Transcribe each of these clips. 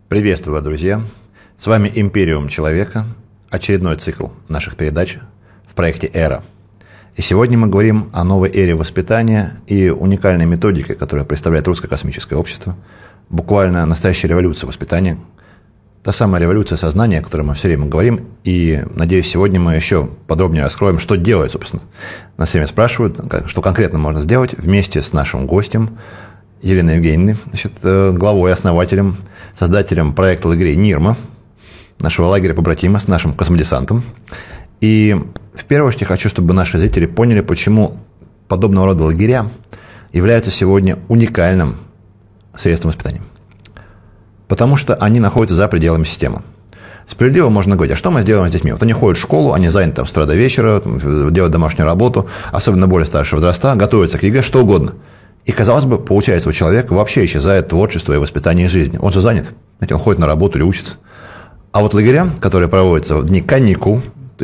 Приветствую вас, друзья! С вами «Империум человека», очередной цикл наших передач в проекте «Эра». И сегодня мы говорим о новой эре воспитания и уникальной методике, которую представляет русское космическое общество. Буквально настоящая революция воспитания. Та самая революция сознания, о которой мы все время говорим. И, надеюсь, сегодня мы еще подробнее раскроем, что делать, собственно. Нас все время спрашивают, что конкретно можно сделать вместе с нашим гостем Еленой Евгеньевной, главой и основателем, создателем проекта лагерей НИРМа, нашего лагеря побратима с нашим космодесантом. И в первую очередь хочу, чтобы наши зрители поняли, почему подобного рода лагеря являются сегодня уникальным средством воспитания. Потому что они находятся за пределами системы. Справедливо можно говорить, а что мы сделаем с детьми? Вот они ходят в школу, они заняты с утра до вечера, делают домашнюю работу, особенно более старшего возраста, готовятся к ЕГЭ, что угодно. И, казалось бы, получается, у человека вообще исчезает творчество и воспитание жизни. Он же занят. Знаете, он ходит на работу или учится. А вот лагеря, которые проводятся в дни каникул,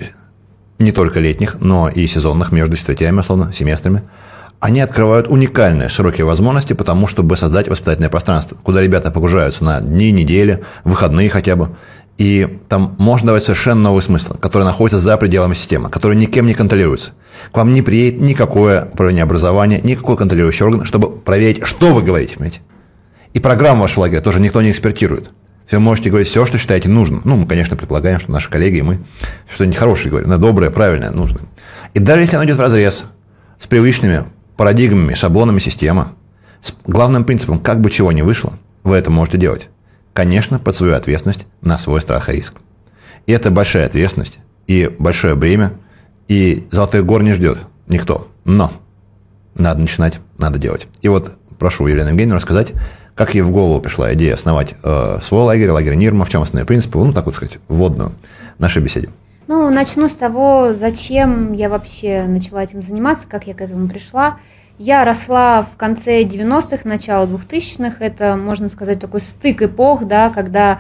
не только летних, но и сезонных, между четвертями, условно, семестрами, они открывают уникальные широкие возможности, потому чтобы создать воспитательное пространство, куда ребята погружаются на дни, недели, выходные хотя бы. И там можно давать совершенно новый смысл, который находится за пределами системы, который никем не контролируется. К вам не приедет никакое управление образования, никакой контролирующий орган, чтобы проверить, что вы говорите, понимаете? И программу вашего лагеря тоже никто не экспертирует. Вы можете говорить все, что считаете нужным. Мы, конечно, предполагаем, что наши коллеги и мы что-нибудь хорошее говорим, но доброе, правильное, нужное. И даже если оно идет вразрез с привычными парадигмами, шаблонами системы, с главным принципом, как бы чего ни вышло, вы это можете делать. Конечно, под свою ответственность, на свой страх и риск. И это большая ответственность, и большое бремя, и золотых гор не ждет никто. Но надо начинать, надо делать. И вот прошу Елену Евгеньевну рассказать, как ей в голову пришла идея основать свой лагерь, лагерь НИРМа, в чем основные принципы, так вот сказать, вводную нашей беседе. Начну с того, зачем я вообще начала этим заниматься, как я к этому пришла. Я росла в конце 90-х, начало 2000-х, это, можно сказать, такой стык эпох, да, когда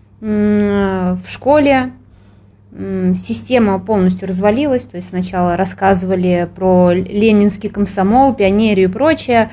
в школе система полностью развалилась, то есть сначала рассказывали про ленинский комсомол, пионерию и прочее,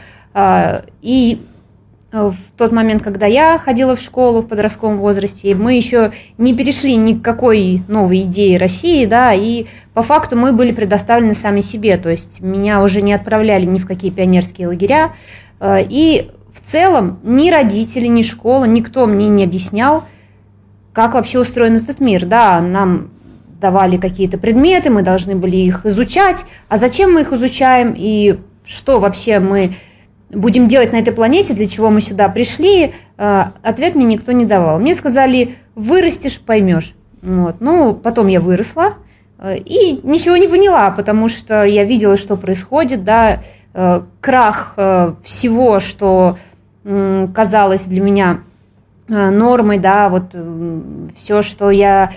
и в тот момент, когда я ходила в школу в подростковом возрасте, мы еще не перешли ни к какой новой идее России, да, и по факту мы были предоставлены сами себе, то есть меня уже не отправляли ни в какие пионерские лагеря, и в целом ни родители, ни школа, никто мне не объяснял, как вообще устроен этот мир, да, нам давали какие-то предметы, мы должны были их изучать, а зачем мы их изучаем и что вообще мы будем делать на этой планете, для чего мы сюда пришли, ответ мне никто не давал. Мне сказали, вырастешь, поймешь. Потом я выросла и ничего не поняла, потому что я видела, что происходит, да, крах всего, что казалось для меня нормой, да, все, что я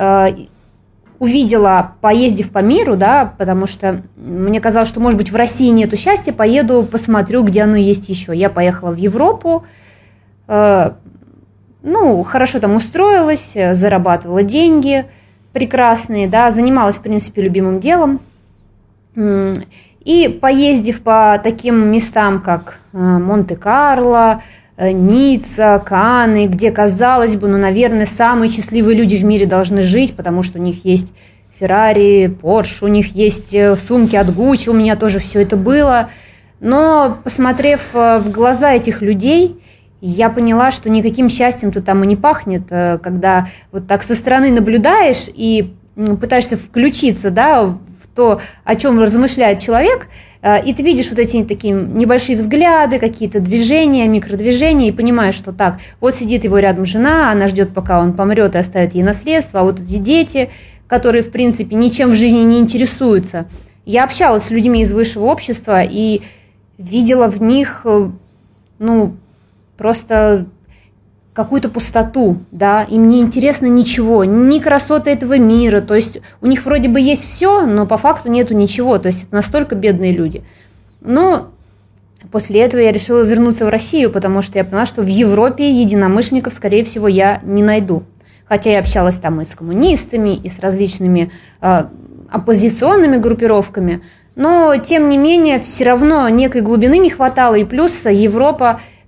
увидела, поездив по миру, да, потому что мне казалось, что, может быть, в России нету счастья, поеду, посмотрю, где оно есть еще. Я поехала в Европу, хорошо там устроилась, зарабатывала деньги прекрасные, да, занималась, в принципе, любимым делом. И поездив по таким местам, как Монте-Карло, Ницца, Канны, где, казалось бы, наверное, самые счастливые люди в мире должны жить, потому что у них есть Феррари, Порш, у них есть сумки от Гуччи, у меня тоже все это было. Но, посмотрев в глаза этих людей, я поняла, что никаким счастьем-то там и не пахнет, когда вот так со стороны наблюдаешь и пытаешься включиться, да, в то, о чем размышляет человек, и ты видишь вот эти такие небольшие взгляды, какие-то движения, микродвижения, и понимаешь, что так, вот сидит его рядом жена, она ждет, пока он помрет и оставит ей наследство, а вот эти дети, которые, в принципе, ничем в жизни не интересуются. Я общалась с людьми из высшего общества и видела в них, просто какую-то пустоту, да, им не интересно ничего, ни красоты этого мира, то есть у них вроде бы есть все, но по факту нету ничего, то есть это настолько бедные люди. Но после этого я решила вернуться в Россию, потому что я поняла, что в Европе единомышленников, скорее всего, я не найду. Хотя я общалась там и с коммунистами, и с различными оппозиционными группировками, но, тем не менее, все равно некой глубины не хватало, и плюс Европа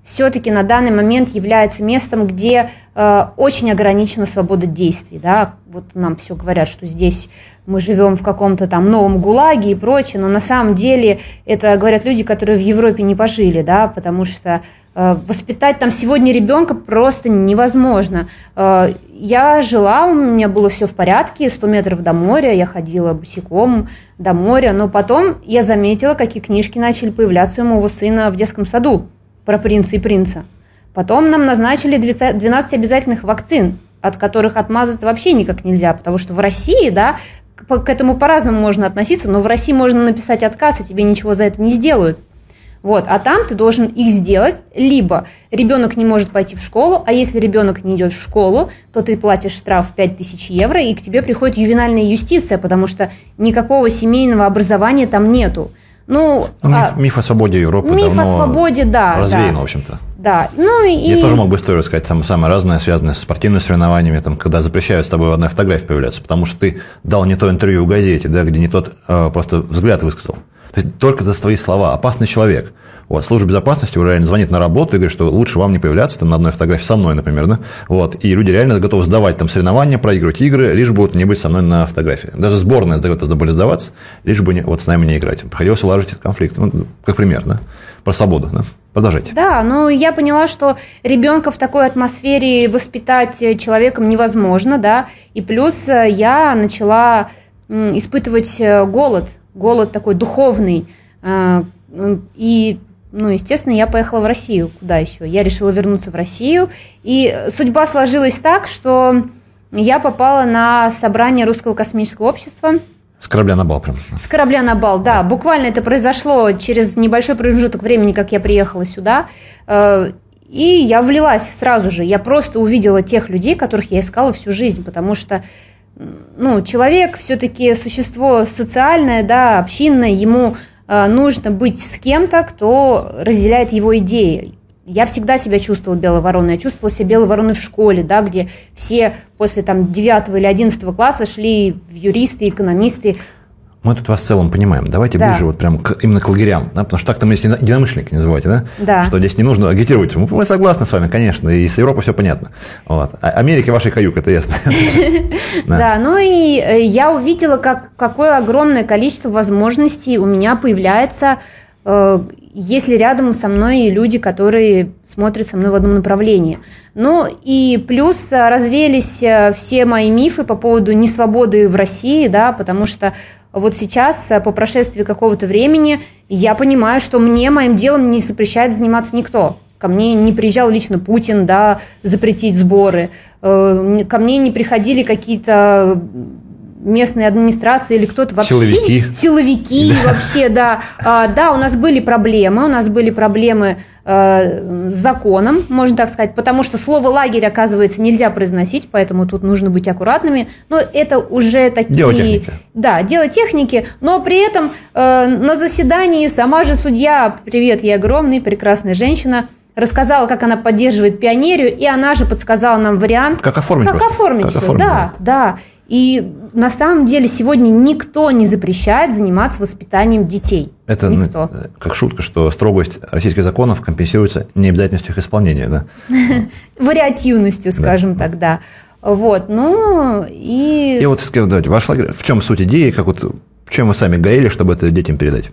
все-таки на данный момент является местом, где очень ограничена свобода действий. Да? Вот нам все говорят, что здесь мы живем в каком-то там новом ГУЛАГе и прочее, но на самом деле это говорят люди, которые в Европе не пожили, да, потому что воспитать там сегодня ребенка просто невозможно. Я жила, у меня было все в порядке, 100 метров до моря, я ходила босиком до моря, но потом я заметила, какие книжки начали появляться у моего сына в детском саду про принца и принца. Потом нам назначили 12 обязательных вакцин, от которых отмазаться вообще никак нельзя, потому что в России, да, к этому по-разному можно относиться, но в России можно написать отказ, и тебе ничего за это не сделают. Вот, а там ты должен их сделать, либо ребенок не может пойти в школу, а если ребенок не идет в школу, то ты платишь штраф 5000 евро, и к тебе приходит ювенальная юстиция, потому что никакого семейного образования там нету. Миф о свободе Европы давно развеян, да. В общем-то. Да. Я тоже мог бы историю рассказать, самое разное, связанное с спортивными соревнованиями, когда запрещают с тобой в одной фотографии появляться, потому что ты дал не то интервью в газете, да, где не тот просто взгляд высказал. То есть только за свои слова. Опасный человек. Вот, служба безопасности уже реально звонит на работу и говорит, что лучше вам не появляться там на одной фотографии со мной, например, да? Вот, и люди реально готовы сдавать там соревнования, проигрывать игры, лишь бы не быть со мной на фотографии. Даже сборная готова сдаваться, лишь бы с нами не играть. Приходилось улаживать этот конфликт. Как пример, да? Про свободу, да? Продолжайте. Да, но я поняла, что ребенка в такой атмосфере воспитать человеком невозможно, да, и плюс я начала испытывать голод такой духовный, и естественно, я поехала в Россию. Куда еще? Я решила вернуться в Россию. И судьба сложилась так, что я попала на собрание Русского космического общества. С корабля на бал прям. С корабля на бал, да. Буквально это произошло через небольшой промежуток времени, как я приехала сюда. И я влилась сразу же. Я просто увидела тех людей, которых я искала всю жизнь, потому что человек все-таки существо социальное, да, общинное, ему нужно быть с кем-то, кто разделяет его идеи. Я всегда себя чувствовала белой вороной. Я чувствовала себя белой вороной в школе, да, где все после 9 или 11 класса шли в юристы, экономисты. Мы тут вас в целом понимаем. Давайте ближе прям именно к лагерям, да? Потому что так-то мы здесь единомышленники называете, да? Да. Что здесь не нужно агитировать. Мы согласны с вами, конечно, и с Европой все понятно. Вот. Америка вашей каюк, это ясно. Да, и я увидела, какое огромное количество возможностей у меня появляется, если рядом со мной люди, смотрят со мной в одном направлении. И плюс развеялись все мои мифы по поводу несвободы в России, да, потому что вот сейчас, по прошествии какого-то времени, я понимаю, что моим делом не запрещает заниматься никто. Ко мне не приезжал лично Путин, да, запретить сборы. Ко мне не приходили какие-то местные администрации или кто-то вообще. Силовики да. Вообще, да. Да, у нас были проблемы с законом, можно так сказать, потому что слово «лагерь», оказывается, нельзя произносить, поэтому тут нужно быть аккуратными. Но это уже такие... Дело техники. Да, дело техники, но при этом на заседании сама же судья, привет, ей огромный, прекрасная женщина, рассказала, как она поддерживает пионерию, и она же подсказала нам вариант... Как оформить все, да. И на самом деле сегодня никто не запрещает заниматься воспитанием детей. Это как шутка, что строгость российских законов компенсируется необязательностью их исполнения, да? Вариативностью, скажем так, да. Вот, и... И давайте, ваш лагерь, в чем суть идеи, чем вы сами горели, чтобы это детям передать?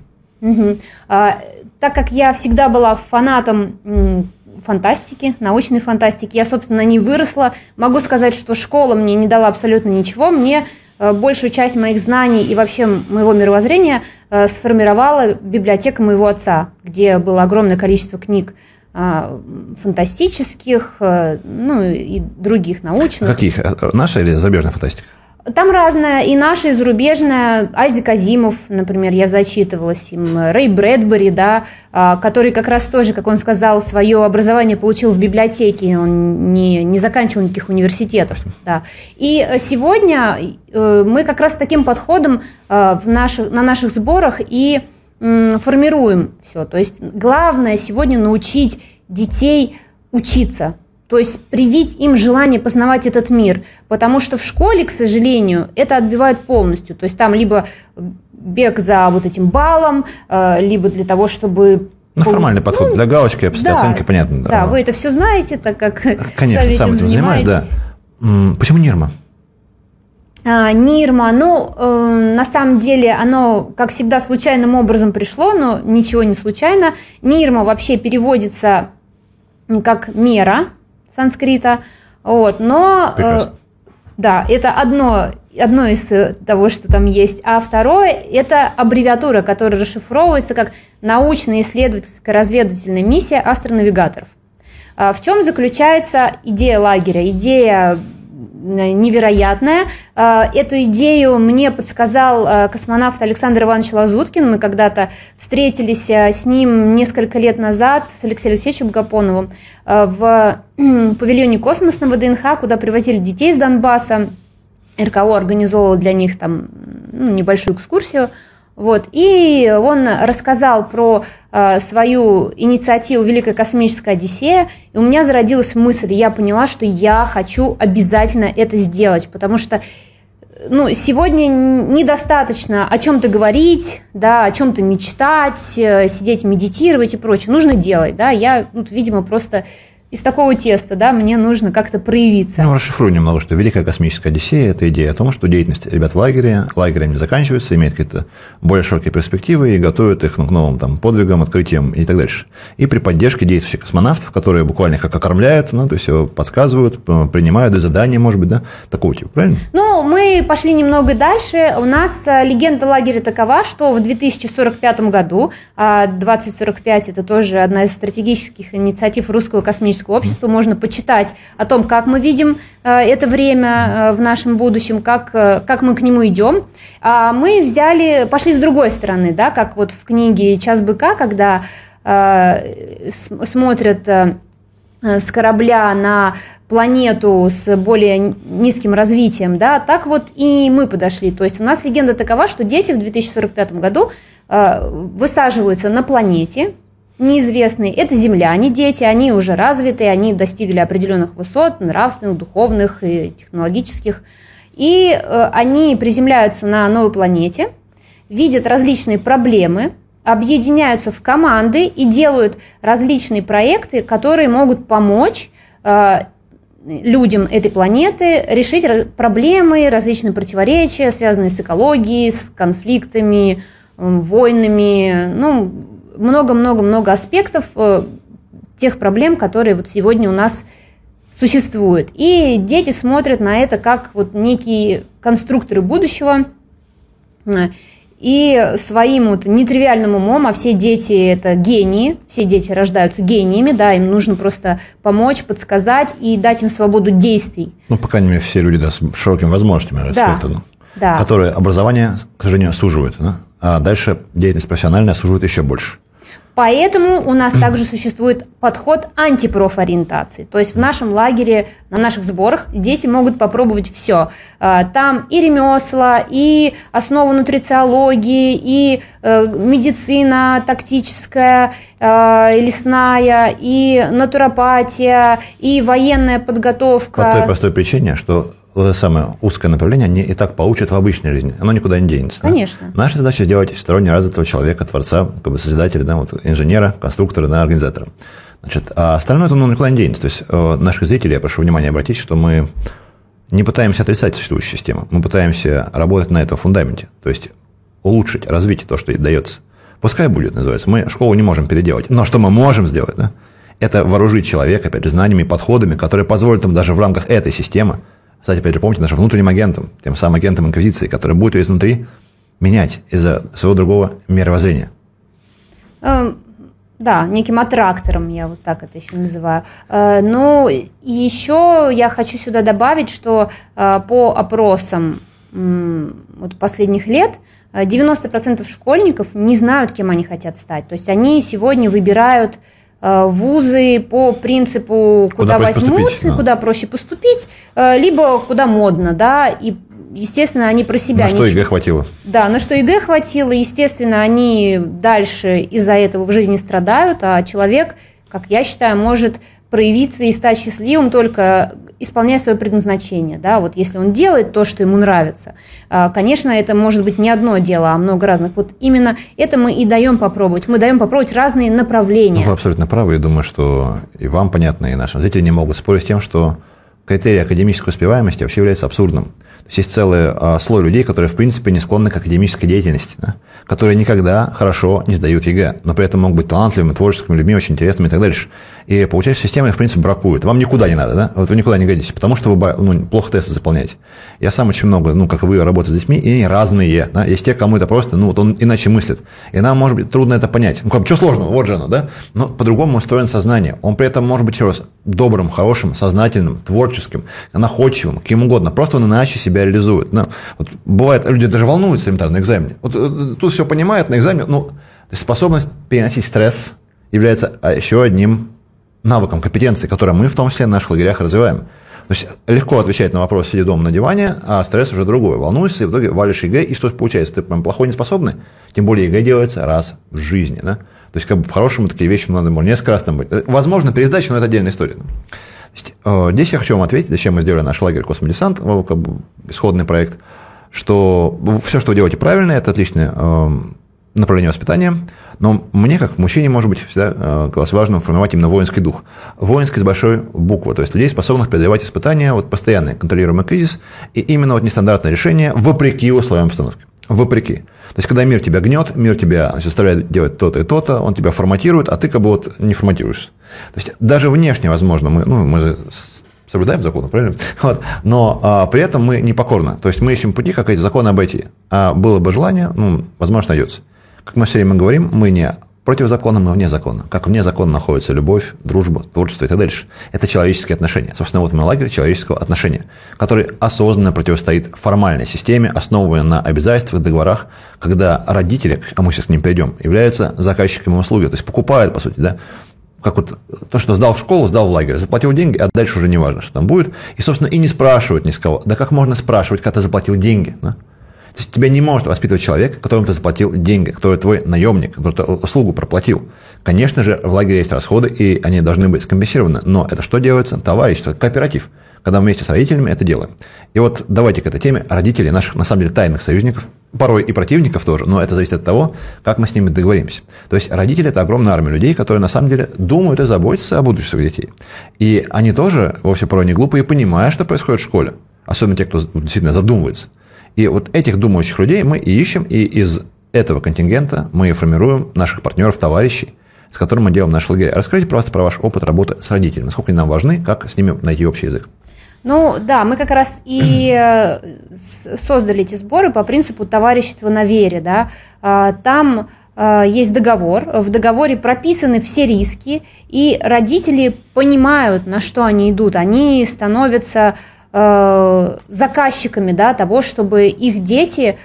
Так как я всегда была фанатом фантастики, научной фантастики, я, собственно, на ней выросла. Могу сказать, что школа мне не дала абсолютно ничего. Мне большую часть моих знаний и вообще моего мировоззрения сформировала библиотека моего отца, где было огромное количество книг фантастических, и других научных. Каких? Наша или зарубежная фантастика? Там разное, и наша, и зарубежная. Айзек Азимов, например, я зачитывалась им, Рэй Брэдбери, да, который как раз тоже, как он сказал, свое образование получил в библиотеке, он не заканчивал никаких университетов. Да. И сегодня мы как раз таким подходом на наших сборах и формируем все. То есть главное сегодня научить детей учиться. То есть привить им желание познавать этот мир, потому что в школе, к сожалению, это отбивает полностью. То есть там либо бег за этим баллом, либо для того, чтобы Ну, формальный подход. Для галочки, для оценки, понятно. Да, вы это все знаете, так как конечно, сам этим занимаюсь, да. Почему Нирма? Нирма, на самом деле, оно, как всегда, случайным образом пришло, но ничего не случайно. Нирма вообще переводится как мера санскрита, но да, это одно из того, что там есть. А второе – это аббревиатура, которая расшифровывается как научно-исследовательская разведывательная миссия астронавигаторов. В чем заключается идея лагеря? Идея невероятная. Эту идею мне подсказал космонавт Александр Иванович Лазуткин. Мы когда-то встретились с ним несколько лет назад, с Алексеем Алексеевичем Гапоновым, в павильоне «Космос» на ВДНХ, куда привозили детей из Донбасса. РКО организовывал для них там небольшую экскурсию. И он рассказал про свою инициативу «Великая космическая Одиссея», и у меня зародилась мысль, я поняла, что я хочу обязательно это сделать, потому что сегодня недостаточно о чем-то говорить, да, о чем-то мечтать, сидеть медитировать и прочее, нужно делать, да, я, видимо, просто из такого теста, да, мне нужно как-то проявиться. Расшифрую немного, что Великая космическая Одиссея – это идея о том, что деятельность ребят в лагерем не заканчивается, имеет какие-то более широкие перспективы и готовят их к новым подвигам, открытиям и так дальше. И при поддержке действующих космонавтов, которые буквально их как окормляют, то есть подсказывают, принимают задания, может быть, да, такого типа, правильно? Мы пошли немного дальше. У нас легенда лагеря такова, что в 2045 году, 2045 – это тоже одна из стратегических инициатив русского космического общества, можно почитать о том, как мы видим это время в нашем будущем, как мы к нему идем. Мы пошли с другой стороны, да, как в книге «Час быка», когда смотрят с корабля на планету с более низким развитием, да, так и мы подошли. То есть у нас легенда такова, что дети в 2045 году высаживаются на планете неизвестные. Это земляне, дети, они уже развитые, они достигли определенных высот, нравственных, духовных и технологических. И они приземляются на новой планете, видят различные проблемы, объединяются в команды и делают различные проекты, которые могут помочь людям этой планеты решить проблемы, различные противоречия, связанные с экологией, с конфликтами, войнами, много-много-много аспектов тех проблем, которые сегодня у нас существуют. И дети смотрят на это как некие конструкторы будущего, и своим нетривиальным умом, а все дети – это гении, все дети рождаются гениями, да, им нужно просто помочь, подсказать и дать им свободу действий. По крайней мере, все люди, да, с широкими возможностями, да. Которые образование, к сожалению, суживают, да? А дальше деятельность профессиональная суживает еще больше. Поэтому у нас также существует подход антипрофориентации. То есть в нашем лагере, на наших сборах дети могут попробовать все. Там и ремесла, и основы нутрициологии, и медицина тактическая, и лесная, и натуропатия, и военная подготовка. По той простой причине, что это самое узкое направление они и так получат в обычной жизни. Оно никуда не денется. Конечно. Да? Наша задача сделать всесторонне развитого человека, творца, созидателя, да, инженера, конструктора, да, организатора. А остальное это никуда не денется. То есть наших зрителей, я прошу внимания обратить, что мы не пытаемся отрицать существующую систему. Мы пытаемся работать на этом фундаменте. То есть улучшить, развить то, что дается. Пускай будет, называется. Мы школу не можем переделать. Но что мы можем сделать, да? Это вооружить человека, опять же, знаниями, подходами, которые позволят им даже в рамках этой системы. Кстати, опять же, помните, нашим внутренним агентом, тем самым агентом инквизиции, который будет ее изнутри менять из-за своего другого мировоззрения. Да, неким аттрактором, я так это еще называю. Но еще я хочу сюда добавить, что по опросам последних лет 90% школьников не знают, кем они хотят стать. То есть они сегодня выбирают вузы по принципу, куда возьмут, куда проще поступить, либо куда модно, да, и, естественно, они про себя... На что ЕГЭ хватило. Да, на что ЕГЭ хватило, естественно, они дальше из-за этого в жизни страдают, а человек, как я считаю, может проявиться и стать счастливым только исполняя свое предназначение. Да? Вот если он делает то, что ему нравится, конечно, это может быть не одно дело, а много разных. Вот именно это мы и даем попробовать. Мы даем попробовать разные направления. Вы абсолютно правы. Я думаю, что и вам понятно, и нашим зрителям не могут спорить с тем, что критерий академической успеваемости вообще является абсурдным. То есть целый слой людей, которые, в принципе, не склонны к академической деятельности, да? Которые никогда хорошо не сдают ЕГЭ, но при этом могут быть талантливыми, творческими людьми, очень интересными и так дальше. И получается, система их, в принципе, бракует. Вам никуда не надо, да? Вот вы никуда не годитесь, потому что вы плохо тесты заполняете. Я сам очень много, как и вы, работаю с детьми, и они разные. Да? Есть те, кому это просто, он иначе мыслит. И нам, может быть, трудно это понять. Что сложного? Вот же оно, да? Но по-другому устроено сознание. Он при этом может быть, еще раз, добрым, хорошим, сознательным, творческим, находчивым, каким угодно. Просто он иначе себя реализует. Да? Вот бывает, люди даже волнуются элементарно на экзамене. Тут все понимают на экзамене. Способность переносить стресс является еще одним навыком, компетенцией, которые мы в том числе в наших лагерях развиваем. То есть легко отвечать на вопрос, сидя дома на диване, а стресс уже другой. Волнуешься, и в итоге валишь ЕГЭ, и что получается? Ты прям плохой, неспособный? Тем более ЕГЭ делается раз в жизни. Да? То есть по-хорошему такие вещи надо несколько раз там быть. Возможно, пересдача, но это отдельная история. Здесь я хочу вам ответить, зачем мы сделали наш лагерь «Космодесант», исходный проект, что все, что вы делаете правильно, это отличное направление воспитания, но мне, как мужчине, может быть, всегда важно формировать именно воинский дух. Воинский с большой буквы, то есть людей, способных преодолевать испытания, постоянный контролируемый кризис, и именно нестандартное решение вопреки условиям обстановки. Вопреки. То есть, когда мир тебя гнет, мир тебя заставляет делать то-то и то-то, он тебя форматирует, а ты не форматируешься. То есть, даже внешне, возможно, мы соблюдаем законы, правильно? Но при этом мы непокорны. То есть, мы ищем пути, как эти законы обойти. А было бы желание, возможно, найдется. Как мы все время говорим, мы не против закона, мы вне закона. Как вне закона находится любовь, дружба, творчество и так дальше. Это человеческие отношения. Собственно, мой лагерь человеческого отношения, который осознанно противостоит формальной системе, основанной на обязательствах, договорах, когда родители, а мы сейчас к ним перейдем, являются заказчиками услуги, то есть покупают, по сути, да, как то, что сдал в школу, сдал в лагерь, заплатил деньги, а дальше уже не важно, что там будет. И, собственно, и не спрашивают ни с кого. Да как можно спрашивать, когда ты заплатил деньги? Да? То есть тебя не может воспитывать человек, которому ты заплатил деньги, который твой наемник, который ты услугу проплатил. Конечно же, в лагере есть расходы, и они должны быть скомпенсированы. Но это что делается? Товарищество, кооператив. Когда мы вместе с родителями это делаем. И давайте к этой теме родителей наших, на самом деле, тайных союзников, порой и противников тоже, но это зависит от того, как мы с ними договоримся. То есть родители – это огромная армия людей, которые на самом деле думают и заботятся о будущем своих детей. И они тоже вовсе порой не глупые, понимая, что происходит в школе. Особенно те, кто действительно задумывается. И этих думающих людей мы и ищем, и из этого контингента мы формируем наших партнеров, товарищей, с которыми мы делаем наш лагерь. Расскажите, пожалуйста, про ваш опыт работы с родителями. Насколько они нам важны, как с ними найти общий язык? Да, мы как раз и создали эти сборы по принципу товарищества на вере. Да? Там есть договор, в договоре прописаны все риски, и родители понимают, на что они идут. Они становятся заказчиками, да, того, чтобы их дети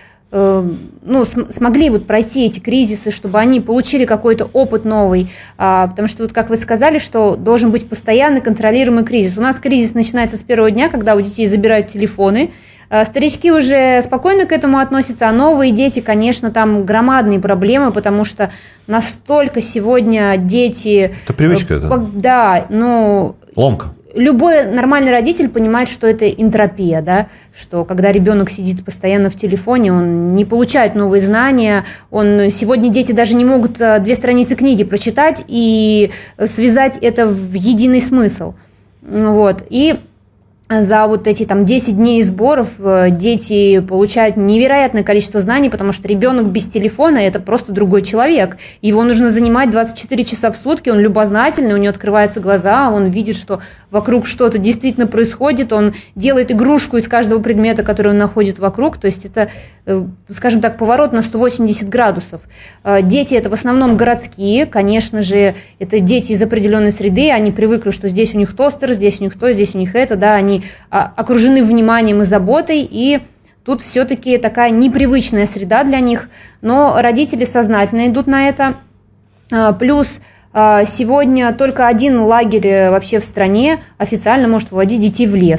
смогли пройти эти кризисы, чтобы они получили какой-то опыт новый, потому что, как вы сказали, что должен быть постоянный контролируемый кризис. У нас кризис начинается с первого дня, когда у детей забирают телефоны, старички уже спокойно к этому относятся, а новые дети, конечно, там громадные проблемы, потому что настолько сегодня дети... Это привычка, это? Да, ломка. Любой нормальный родитель понимает, что это энтропия, да? Что когда ребенок сидит постоянно в телефоне, он не получает новые знания, сегодня дети даже не могут 2 страницы книги прочитать и связать это в единый смысл. И за эти 10 дней сборов дети получают невероятное количество знаний, потому что ребенок без телефона – это просто другой человек. Его нужно занимать 24 часа в сутки, он любознательный, у него открываются глаза, он видит, что вокруг что-то действительно происходит, он делает игрушку из каждого предмета, который он находит вокруг. То есть это, скажем так, поворот на 180 градусов. Дети – это в основном городские, конечно же, это дети из определенной среды, они привыкли, что здесь у них тостер, здесь у них то, здесь у них это, да, они окружены вниманием и заботой, и тут все-таки такая непривычная среда для них, но родители сознательно идут на это. Плюс сегодня только один лагерь вообще в стране официально может выводить детей в лес.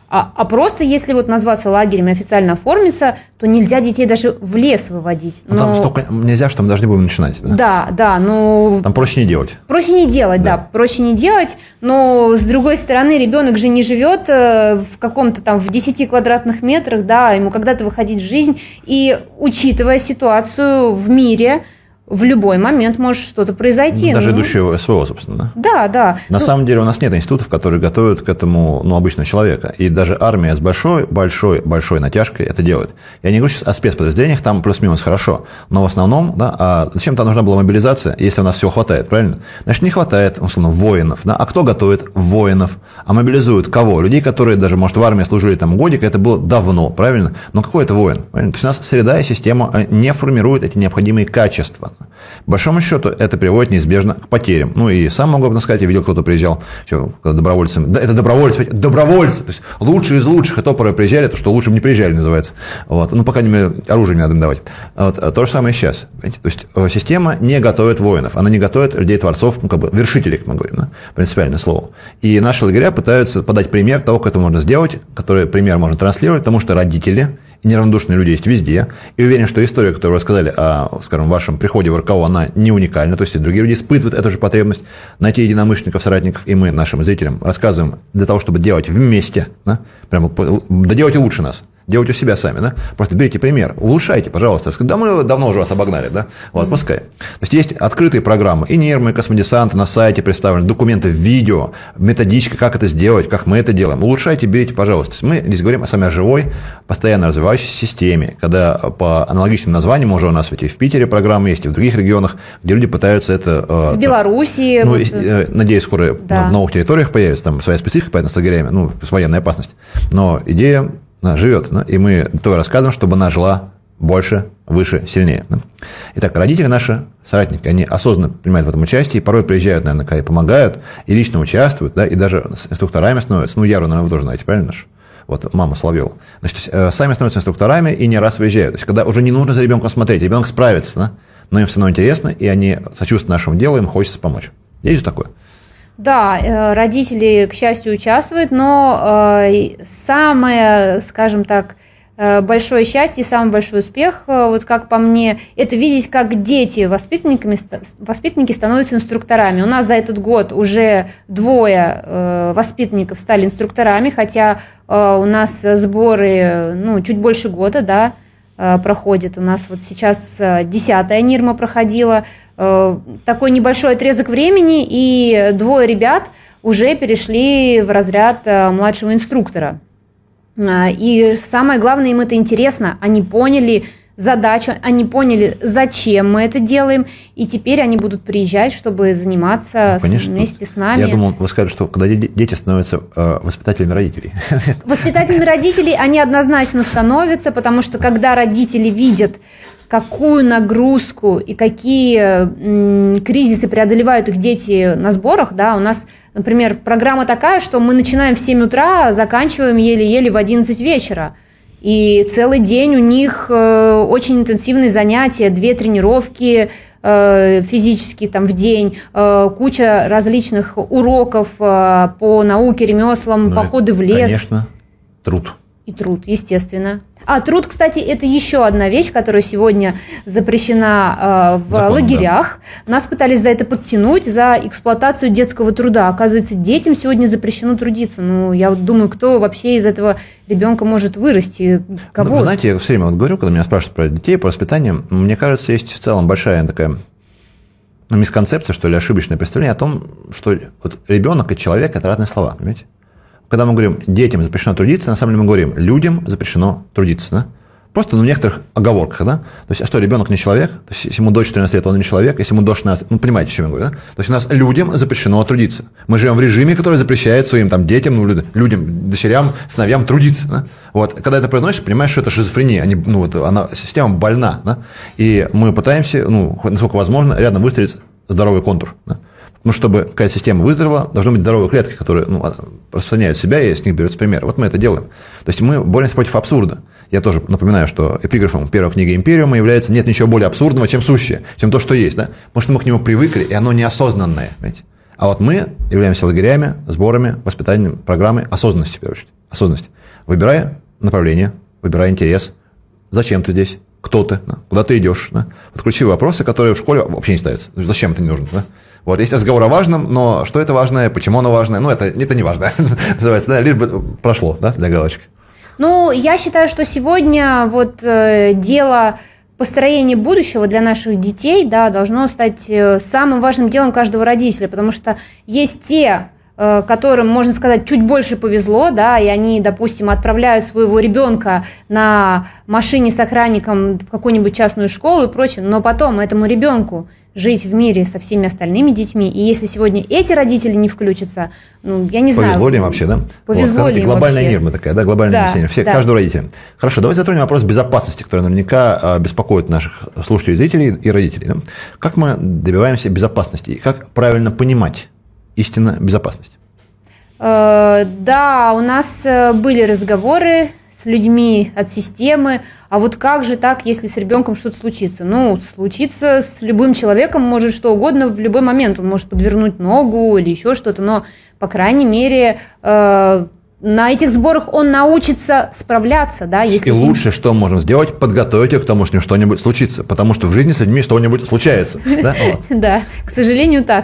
А просто если вот назваться лагерем и официально оформиться, то нельзя детей даже в лес выводить. Но там столько нельзя, что мы даже не будем начинать. Да, но... Там проще не делать. Проще не делать, да, проще не делать, но с другой стороны ребенок же не живет в каком-то там в 10 квадратных метрах, да, ему когда-то выходить в жизнь, и учитывая ситуацию в мире, в любой момент может что-то произойти. Даже идущего СВО, собственно, да? Да. На самом деле у нас нет институтов, которые готовят к этому обычного человека. И даже армия с большой натяжкой это делает. Я не говорю сейчас о спецподразделениях, там плюс-минус хорошо. Но в основном, а зачем там нужна была мобилизация, если у нас всего хватает, правильно? Значит, не хватает, условно, воинов. А кто готовит воинов? А мобилизуют кого? Людей, которые даже, может, в армии служили там годик, это было давно, правильно? Но какой это воин? Правильно? То есть у нас среда и система не формируют эти необходимые качества. По большому счету, это приводит неизбежно к потерям. И сам могу сказать, я видел, кто-то приезжал добровольцем. Да, это добровольцы, то есть лучшие из лучших, и то порой приезжали, то, что лучше бы не приезжали, называется. По крайней мере, оружие не надо им давать. То же самое и сейчас. Понимаете? То есть система не готовит воинов, она не готовит людей-творцов, вершителей, как мы говорим, принципиальное слово. И наши лагеря пытаются подать пример того, как это можно сделать, который пример можно транслировать, потому что родители и неравнодушные люди есть везде. И уверен, что история, которую вы рассказали о, скажем, вашем приходе в РКО, она не уникальна. То есть и другие люди испытывают эту же потребность найти единомышленников, соратников. И мы нашим зрителям рассказываем для того, чтобы делать вместе, делайте лучше нас. Делайте у себя сами, Просто берите пример, улучшайте, пожалуйста. Да мы давно уже вас обогнали, пускай. То есть есть открытые программы, и НИРМы, и Космодесант, на сайте представлены документы в видео, методичка, как это сделать, как мы это делаем. Улучшайте, берите, пожалуйста. Мы здесь говорим с вами о живой, постоянно развивающейся системе, когда по аналогичным названиям уже у нас ведь и в Питере программы есть, и в других регионах, где люди пытаются это... В Беларуси. Надеюсь, скоро в новых территориях появится там своя специфика, понятно, с лагерями, с военной опасностью. Но идея живет, и мы то рассказываем, чтобы она жила больше, выше, сильнее. Итак, родители наши, соратники, они осознанно принимают в этом участие, и порой приезжают, наверное, когда и помогают, и лично участвуют, и даже с инструкторами становятся. Яру, наверное, вы тоже знаете, правильно? Мама Соловьева. Значит, сами становятся инструкторами и не раз выезжают. То есть, когда уже не нужно за ребенком смотреть, ребенок справится, но им все равно интересно, и они сочувствуют нашему делу, им хочется помочь. Есть же такое? Да, родители, к счастью, участвуют, но самое, скажем так, большое счастье и самый большой успех, вот как по мне, это видеть, как дети, воспитанники становятся инструкторами. У нас за этот год уже 2 воспитанников стали инструкторами, хотя у нас сборы чуть больше года, проходит. У нас вот сейчас 10-я НИРМа проходила. Такой небольшой отрезок времени, и 2 ребят уже перешли в разряд младшего инструктора. И самое главное, им это интересно. Они поняли задачу, они поняли, зачем мы это делаем, и теперь они будут приезжать, чтобы заниматься вместе с нами. Я думал, вы скажете, что когда дети становятся воспитателями родителей. Воспитателями родителей они однозначно становятся, потому что когда родители видят, какую нагрузку и какие кризисы преодолевают их дети на сборах, у нас, например, программа такая, что мы начинаем в 7 утра, заканчиваем еле-еле в 11 вечера. И целый день у них очень интенсивные занятия, 2 тренировки физические в день, куча различных уроков по науке, ремеслам, походы в лес. Конечно, труд. И труд, естественно. Труд, кстати, это еще одна вещь, которая сегодня запрещена в лагерях. Да. Нас пытались за это подтянуть, за эксплуатацию детского труда. Оказывается, детям сегодня запрещено трудиться. Я думаю, кто вообще из этого ребенка может вырасти? Кого? Вы знаете, я все время говорю, когда меня спрашивают про детей, про воспитание, мне кажется, есть в целом большая такая мисконцепция, что ли, ошибочное представление о том, что ребенок и человек – это разные слова, понимаете? Когда мы говорим «детям запрещено трудиться», на самом деле мы говорим «людям запрещено трудиться». Просто в некоторых оговорках. То есть, что ребенок не человек? То есть, если ему до 14 лет, он не человек, если ему до 16, понимаете, о чем я говорю, То есть, у нас людям запрещено трудиться. Мы живем в режиме, который запрещает своим детям, людям, дочерям, сыновьям трудиться. Когда это произносишь, понимаешь, что это шизофрения, система больна. И мы пытаемся, насколько возможно, рядом выстроить здоровый контур. Чтобы какая-то система выздоровела, должны быть здоровые клетки, которые распространяют себя, и с них берется пример. Мы это делаем. То есть мы боремся против абсурда. Я тоже напоминаю, что эпиграфом первой книги «Империума» является «нет ничего более абсурдного, чем сущее, чем то, что есть». Потому что мы к нему привыкли, и оно неосознанное. Понимаете? А мы являемся лагерями, сборами, воспитанием, программой осознанности, в первую очередь. Осознанности. Выбирай направление, выбирай интерес. Зачем ты здесь? Кто ты? Куда ты идешь? Вот ключевые вопросы, которые в школе вообще не ставятся. Зачем это не нужно? Вот, есть разговор о важном, но что это важное, почему оно важное, это не важно, называется, лишь бы прошло, для галочки. Я считаю, что сегодня дело построения будущего для наших детей, должно стать самым важным делом каждого родителя, потому что есть те, которым, можно сказать, чуть больше повезло, и они, допустим, отправляют своего ребенка на машине с охранником в какую-нибудь частную школу и прочее, но потом этому ребенку жить в мире со всеми остальными детьми, и если сегодня эти родители не включатся, я не знаю. Повезло ли им вообще, да? Повезло ли им глобальная нирма такая, глобальное население, каждого родителя. Хорошо, давайте затронем вопрос безопасности, который наверняка беспокоит наших слушателей, зрителей и родителей. Как мы добиваемся безопасности, и как правильно понимать истинно безопасность? Да, у нас были разговоры с людьми от системы, а как же так, если с ребенком что-то случится? Случиться с любым человеком может что угодно в любой момент, он может подвернуть ногу или еще что-то, но, по крайней мере, на этих сборах он научится справляться, если и лучше, что мы можем сделать, подготовить его к тому, что с ним что-нибудь случится, потому что в жизни с людьми что-нибудь случается. Да, к сожалению, так.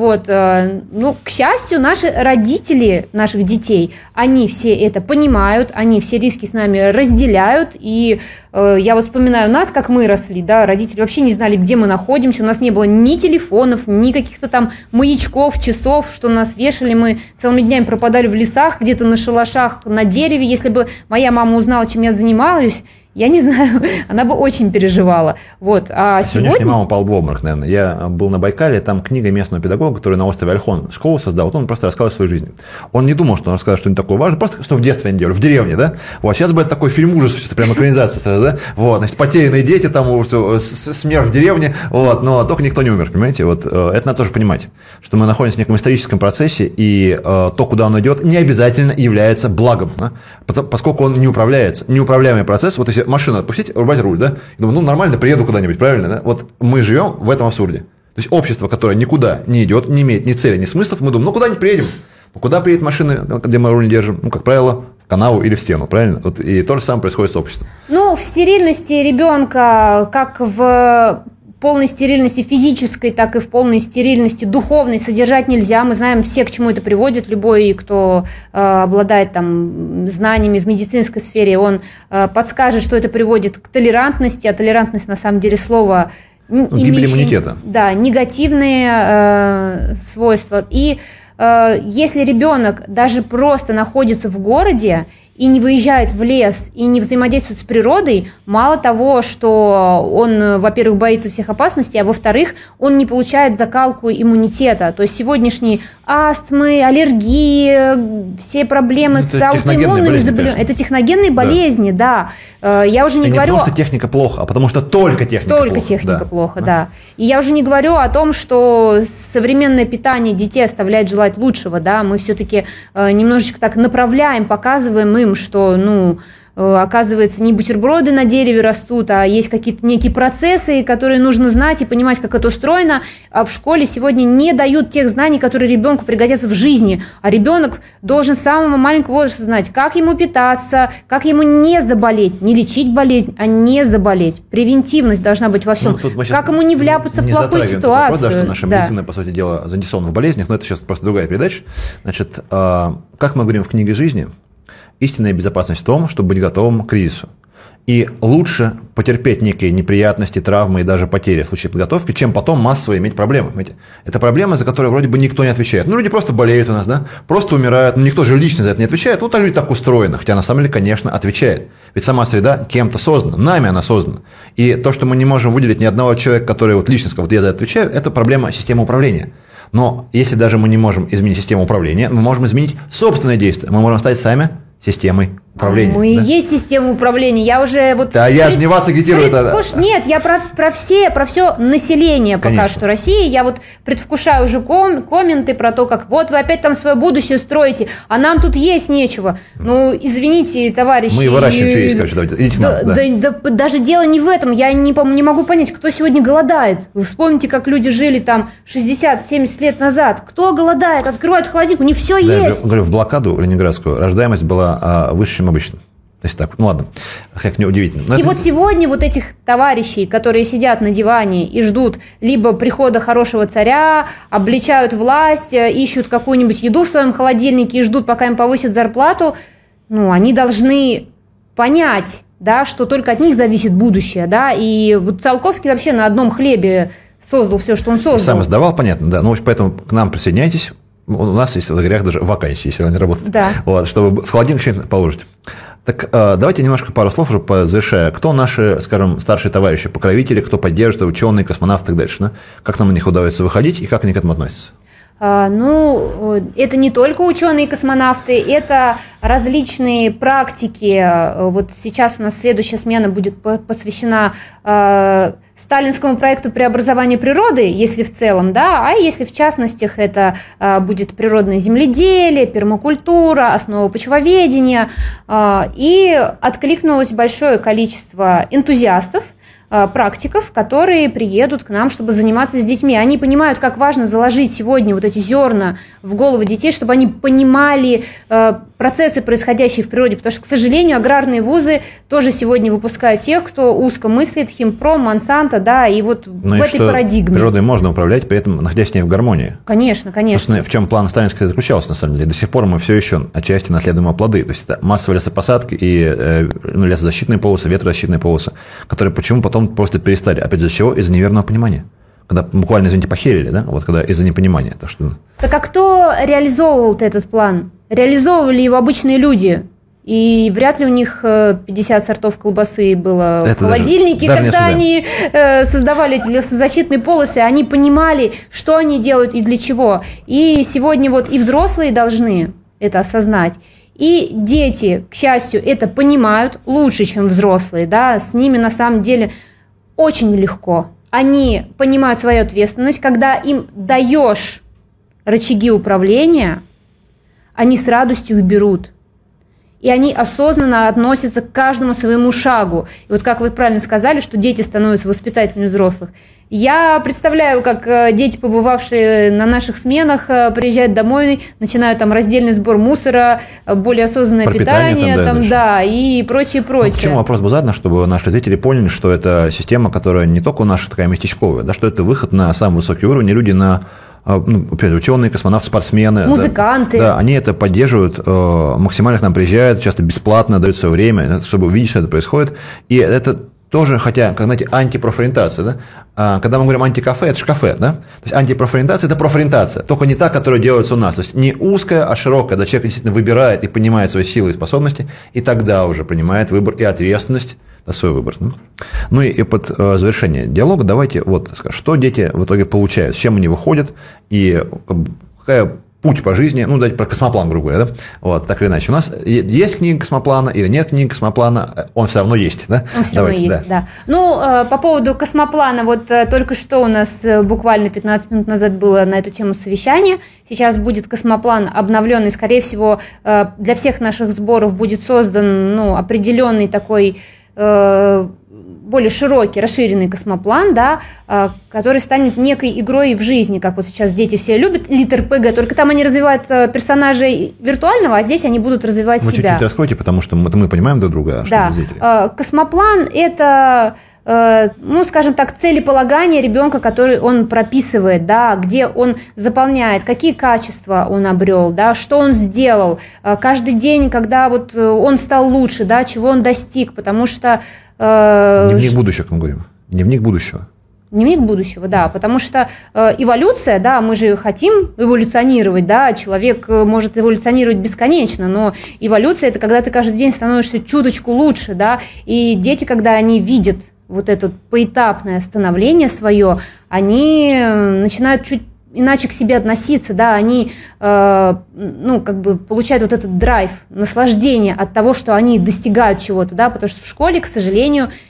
К счастью, наши родители наших детей, они все это понимают, они все риски с нами разделяют, и я вспоминаю нас, как мы росли, родители вообще не знали, где мы находимся, у нас не было ни телефонов, ни каких-то там маячков, часов, что нас вешали, мы целыми днями пропадали в лесах, где-то на шалашах, на дереве. Если бы моя мама узнала, чем я занималась, я не знаю, она бы очень переживала. А сегодняшняя мама упала в обморок, наверное. Я был на Байкале, там книга местного педагога, который на острове Ольхон школу создал, он просто рассказывал о своей жизни. Он не думал, что он расскажет что-нибудь такое важное, просто что в детстве они делали, в деревне, сейчас бы это такой фильм ужасов, прям экранизация сразу, значит, потерянные дети, там, смерть в деревне, но только никто не умер, понимаете? Это надо тоже понимать, что мы находимся в неком историческом процессе, и то, куда он идет, не обязательно является благом, поскольку он не управляется. Неуправляемый процесс, если машину отпустить, рубать руль, и думаю, нормально, приеду куда-нибудь, правильно, мы живем в этом абсурде. То есть общество, которое никуда не идет, не имеет ни цели, ни смыслов, мы думаем, куда-нибудь приедем. Куда приедет машина, где мы руль не держим? Как правило, в канаву или в стену, правильно? И то же самое происходит с обществом. В стерильности ребенка, как в полной стерильности физической, так и в полной стерильности духовной содержать нельзя. Мы знаем все, к чему это приводит. Любой, кто обладает знаниями в медицинской сфере, он подскажет, что это приводит к толерантности. А толерантность, на самом деле, слово гибель иммунитета. Да, негативные свойства. И если ребенок даже просто находится в городе и не выезжает в лес, и не взаимодействует с природой, мало того, что он, во-первых, боится всех опасностей, а во-вторых, он не получает закалку иммунитета. То есть сегодняшние астмы, аллергии, все проблемы с аутоиммунными заболеваниями. Это техногенные болезни, да. Я уже не говорю... Не потому что техника плохо, а потому что только техника плохо. Только техника плохо, да. И я уже не говорю о том, что современное питание детей оставляет желать лучшего, Мы все-таки немножечко так направляем, показываем им, что, оказывается, не бутерброды на дереве растут, а есть какие-то некие процессы, которые нужно знать и понимать, как это устроено. А в школе сегодня не дают тех знаний, которые ребенку пригодятся в жизни. А ребенок должен с самого маленького возраста знать, как ему питаться, как ему не заболеть, не лечить болезнь, а не заболеть. Превентивность должна быть во всем. Как ему не вляпаться в плохую ситуацию. Вопрос, что наша медицина, по сути дела, заинтересована в болезнях, но это сейчас просто другая передача. Значит, как мы говорим в книге жизни, истинная безопасность в том, чтобы быть готовым к кризису. И лучше потерпеть некие неприятности, травмы и даже потери в случае подготовки, чем потом массово иметь проблемы. Понимаете? Это проблемы, за которые вроде бы никто не отвечает. Люди просто болеют у нас, просто умирают, но никто же лично за это не отвечает. А люди так устроены, хотя на самом деле, конечно, отвечает. Ведь сама среда кем-то создана, нами она создана. И то, что мы не можем выделить ни одного человека, который лично сказал, я за это отвечаю, это проблема системы управления. Но если даже мы не можем изменить систему управления, мы можем изменить собственные действия. Мы можем стать сами системой управления. Мы и есть система управления. Я уже я же не вас агитирую тогда. Нет, я про все население пока что России. Я предвкушаю уже комменты про то, как вы опять там свое будущее строите, а нам тут есть нечего. Извините, товарищи. Мы выращиваем, что есть, давайте, идите к нам. Да, даже дело не в этом. Я не могу понять, кто сегодня голодает. Вы вспомните, как люди жили там 60-70 лет назад. Кто голодает? Открывают холодильник, у них все есть. Говорю, в блокаду ленинградскую рождаемость была выше, чем обычно. То есть так, ну ладно, как неудивительно. И вот сегодня вот этих товарищей, которые сидят на диване и ждут либо прихода хорошего царя, обличают власть, ищут какую-нибудь еду в своем холодильнике и ждут, пока им повысят зарплату, ну, они должны понять, да, что только от них зависит будущее, да, и вот Циолковский вообще на одном хлебе создал все, что он создал. Сам издавал, понятно, да, ну, поэтому к нам присоединяйтесь, у нас есть в лагерях даже вакансии, если они работают, да. Вот, чтобы в холодильник что-нибудь положить. Так давайте немножко пару слов уже завершая. Кто наши, скажем, старшие товарищи, покровители, кто поддерживает, ученые, космонавты и так дальше? Да? Как нам на них удается выходить и как они к этому относятся? Ну, это не только ученые и космонавты, это различные практики. Вот сейчас у нас следующая смена будет посвящена сталинскому проекту преобразования природы, если в целом, да, а если в частностях это будет природное земледелие, пермакультура, основа почвоведения. И откликнулось большое количество энтузиастов, практиков, которые приедут к нам, чтобы заниматься с детьми. Они понимают, как важно заложить сегодня вот эти зерна в головы детей, чтобы они понимали процессы, происходящие в природе, потому что, к сожалению, аграрные вузы тоже сегодня выпускают тех, кто узко мыслит, Химпром, Монсанто, да, и вот в этой парадигме. Природой можно управлять, при этом находясь с ней в гармонии. Конечно, конечно. Собственно, в чем план сталинский заключался, на самом деле. До сих пор мы все еще отчасти наследуем его плоды. То есть это массовые лесопосадки и лесозащитные полосы, ветрозащитные полосы, которые почему потом просто перестали. Опять же, из чего? Из-за неверного понимания. Когда буквально, извините, похерили, да? Вот когда из-за непонимания. Так а кто реализовывал этот план? Реализовывали его обычные люди. И вряд ли у них 50 сортов колбасы было в холодильнике, когда они создавали эти лесозащитные полосы. Они понимали, что они делают и для чего. И сегодня вот и взрослые должны это осознать. И дети, к счастью, это понимают лучше, чем взрослые. Да? С ними на самом деле очень легко. Они понимают свою ответственность. Когда им даешь рычаги управления, они с радостью их берут. И они осознанно относятся к каждому своему шагу. И вот как вы правильно сказали, что дети становятся воспитателями взрослых. Я представляю, как дети, побывавшие на наших сменах, приезжают домой, начинают там раздельный сбор мусора, более осознанное питание там, да, и прочее. Почему вопрос был задан, чтобы наши зрители поняли, что это система, которая не только у нас такая местечковая, да, что это выход на самый высокий уровень, люди ученые, космонавты, спортсмены, музыканты. Да, они это поддерживают, максимально к нам приезжают, часто бесплатно, дают свое время, чтобы увидеть, что это происходит. И это тоже, хотя, как знаете, антипрофориентация, да? Когда мы говорим антикафе, это же кафе, да? То есть антипрофориентация – это профориентация, только не та, которая делается у нас. То есть не узкая, а широкая, когда человек действительно выбирает и понимает свои силы и способности, и тогда уже принимает выбор и ответственность на свой выбор. Ну и под завершение диалога давайте вот что дети в итоге получают, с чем они выходят и какая путь по жизни, ну давайте про космоплан, грубо говоря, да? Вот, так или иначе. У нас есть книга космоплана или нет книги космоплана, он все равно есть, да? Он все равно есть, да. Ну, по поводу космоплана, вот только что у нас буквально 15 минут назад было на эту тему совещание. Сейчас будет космоплан обновленный, скорее всего, для всех наших сборов будет создан, ну, определенный такой более широкий, расширенный космоплан, да, который станет некой игрой в жизни, как вот сейчас дети все любят, лит-РПГ, только там они развивают персонажей виртуального, а здесь они будут развивать себя. Вы чуть-чуть раскройте, потому что мы понимаем друг друга, а что зрители. Космоплан – это, ну, скажем так, целеполагание ребенка, который он прописывает, да, где он заполняет, какие качества он обрел, да, что он сделал, каждый день, когда вот он стал лучше, да, чего он достиг, потому что… Дневник будущего, как мы говорим. Дневник будущего. Дневник будущего, да, потому что эволюция, да, мы же хотим эволюционировать, да, человек может эволюционировать бесконечно, но эволюция – это когда ты каждый день становишься чуточку лучше, да, и дети, когда они видят вот это поэтапное становление свое, они начинают чуть иначе к себе относиться, да, они, ну, как бы получают вот этот драйв, наслаждение от того, что они достигают чего-то, да, потому что в школе, к сожалению,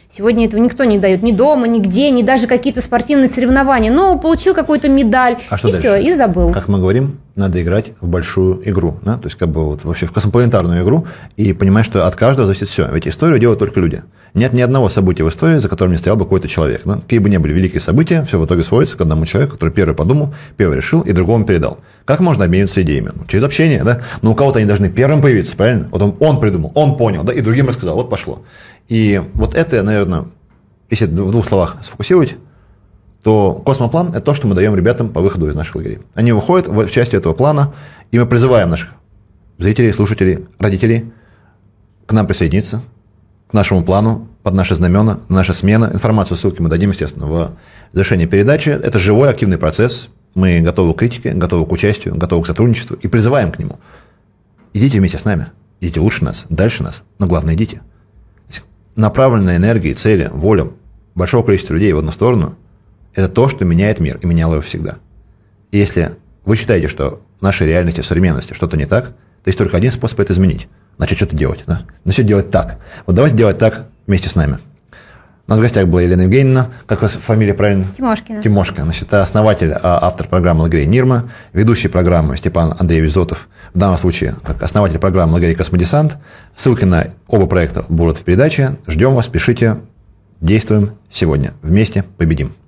Сегодня этого никто не дает, ни дома, нигде, ни даже какие-то спортивные соревнования. Ну, получил какую-то медаль, и все, и забыл. Как мы говорим, надо играть в большую игру, да? То есть как бы вот вообще в космопланетарную игру, и понимать, что от каждого зависит все. Ведь историю делают только люди. Нет ни одного события в истории, за которым не стоял бы какой-то человек. Да? Какие бы ни были великие события, все в итоге сводится к одному человеку, который первый подумал, первый решил и другому передал. Как можно обмениваться идеями? Ну, через общение, да? Но у кого-то они должны первым появиться, правильно? Вот он придумал, он понял, да, и другим рассказал, вот пошло. И вот это, наверное, если в двух словах сфокусировать, то космоплан – это то, что мы даем ребятам по выходу из наших лагерей. Они выходят в части этого плана, и мы призываем наших зрителей, слушателей, родителей к нам присоединиться, к нашему плану, под наши знамена, наша смена. Информацию, ссылки мы дадим, естественно, в завершении передачи. Это живой, активный процесс. Мы готовы к критике, готовы к участию, готовы к сотрудничеству и призываем к нему. Идите вместе с нами, идите лучше нас, дальше нас, но главное, идите. Направленная энергия, цели, воля большого количества людей в одну сторону – это то, что меняет мир и меняло его всегда. И если вы считаете, что в нашей реальности, в современности что-то не так, то есть только один способ это изменить. Начать что-то делать. Да? Начать делать так. Вот давайте делать так вместе с нами. У нас в гостях была Елена Евгеньевна. Как у вас фамилия правильно? Тимошкина. Тимошкина. Значит, основатель, автор программы лагерей Нирма, ведущий программы Степан Андреевич Зотов. В данном случае, как основатель программы лагерей Космодесант. Ссылки на оба проекта будут в передаче. Ждем вас, пишите. Действуем сегодня. Вместе победим.